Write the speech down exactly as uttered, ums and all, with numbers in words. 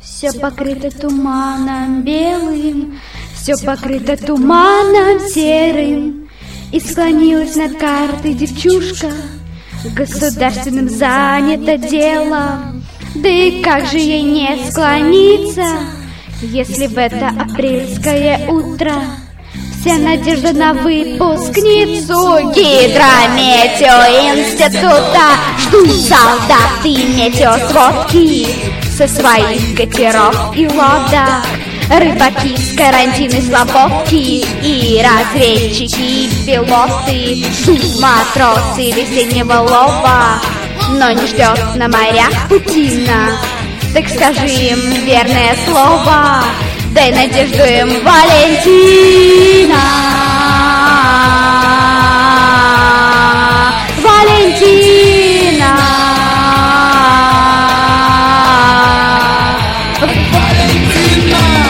Все покрыто туманом белым, все покрыто туманом серым. И склонилась над картой девчушка, государственным занято дело. Да и как же ей не склониться, если в это апрельское утро вся надежда на выпускницу Гидрометеоинститута ждут солдаты метеосводки со своих катеров и лодок. Рыбаки с карантинной слабовки и разведчики, и пилоты ждут матросы весеннего лова, но не ждет на морях Путина. Так скажи им верное слово, дай надежду им, Валентина.